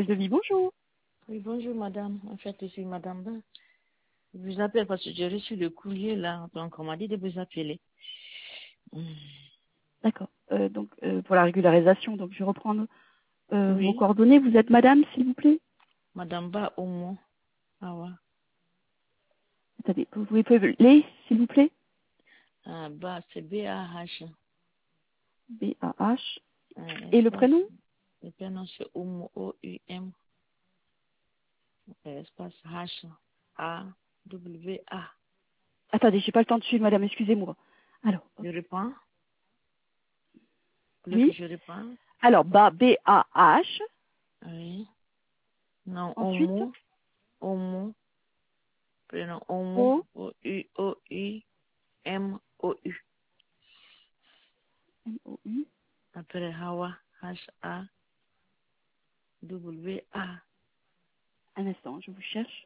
Centrale de vie, bonjour. Oui, bonjour madame. En fait, je suis madame Ba. Je vous appelle parce que j'ai reçu le courrier là, donc on m'a dit de vous appeler. Hmm. D'accord. Pour la régularisation, donc je vais reprendre vos Oui, coordonnées. Vous êtes madame, s'il vous plaît? madame Ba au moins. Ah ouais. Attendez, vous pouvez les, s'il vous plaît? Ah, Ba, c'est B-A-H. B-A-H. Et le Espace. prénom? Le prénom c'est Oumu, O-U-M. Espace H-A-W-A. Attendez, j'ai pas le temps de suivre, madame, excusez-moi. Alors, Je réponds. Vous voulez que oui. je réponde? Alors, B-A-H. Oui. Non, Ensuite, Oumu. Oumu. Prénom Oumu. O, O-U-O-U-M-O-U. M-O-U. Après Hawa. H-A-W-A. Un instant, je vous cherche.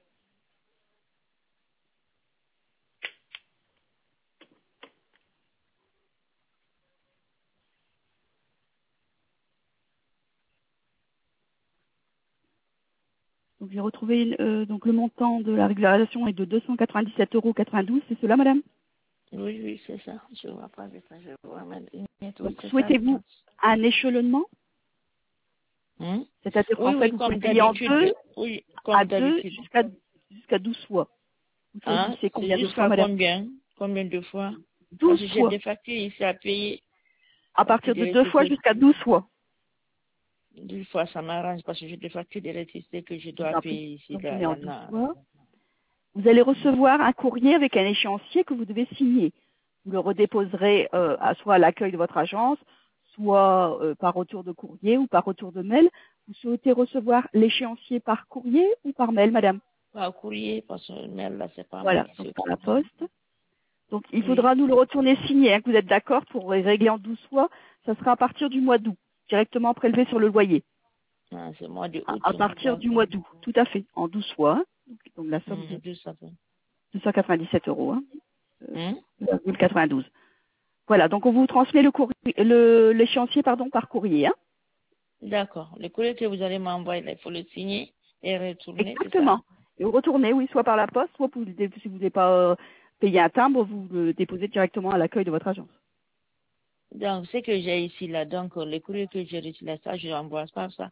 Donc, j'ai retrouvé, donc le montant de la régularisation est de 297,92 €. C'est cela, madame? Oui, oui, c'est ça. Je vois pas de ça. Je vois mettre une lettre. Oui, Donc, c'est ça, souhaitez-vous réponse. un échélonement? Hein? C'est-à-dire qu'en Oui, fait, oui, vous pouvez comme payer en deux, d'habitude. Oui, à comme deux, d'habitude. jusqu'à 12 fois. Vous Hein? choisissez C'est combien de fois, jusqu'à madame? combien? Combien de fois? Parce 12 que j'ai fois. des factures ici à payer. À Facture partir de 2 fois d'électricité. jusqu'à 12 fois. 10 fois, ça m'arrange parce que j'ai des factures d'électricité que je Je vous dois en prie. payer ici. Donc, je Là, mets il y en en 12 a. fois. Vous allez recevoir un courrier avec un échéancier que vous devez signer. Vous le redéposerez soit à l'accueil de votre agence, soit par retour de courrier ou par retour de mail. Vous souhaitez recevoir l'échéancier par courrier ou par mail, madame? Pas au courrier, parce que le mail, là, c'est pas moi Voilà, qui donc par la s'occupe. poste. Donc il Oui. faudra nous le retourner signé, hein, que vous êtes d'accord pour régler en 12 fois. Ça sera à partir du mois d'août, directement prélevé sur le loyer. Ah, c'est mois de À août. partir du D'accord. mois d'août, tout à fait, en 12 fois. Hein. Donc la somme de Tout ça fait. 297 €, hein, Hein? 92. Voilà, donc on vous transmet l'échéancier pardon, par courrier. Hein. D'accord. Le courrier que vous allez m'envoyer, là, il faut le signer et retourner, c'est ça? Exactement. Et vous retournez, oui, soit par la poste, soit si vous n'avez pas payé un timbre, vous le déposez directement à l'accueil de votre agence. Donc, ce que j'ai ici, là, donc, le courrier que j'ai reçu là, ça, je l'envoie pas ça.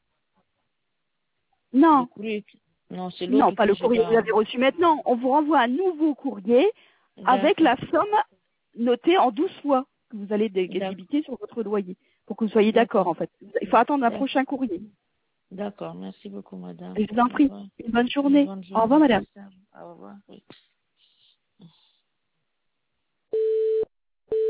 Le Non, courrier, non, c'est non, l'autre pas que le je courrier que vous dois. avez reçu maintenant. On vous renvoie un nouveau courrier avec D'accord. la somme notée en 12 fois que vous allez D'accord. débiter sur votre loyer. Pour que vous soyez d'accord, D'accord. en fait. Il faut attendre un D'accord. prochain courrier. D'accord. Merci beaucoup, madame. Et je vous en Au prie. revoir. Une bonne Une journée. bonne Au revoir, journée. madame.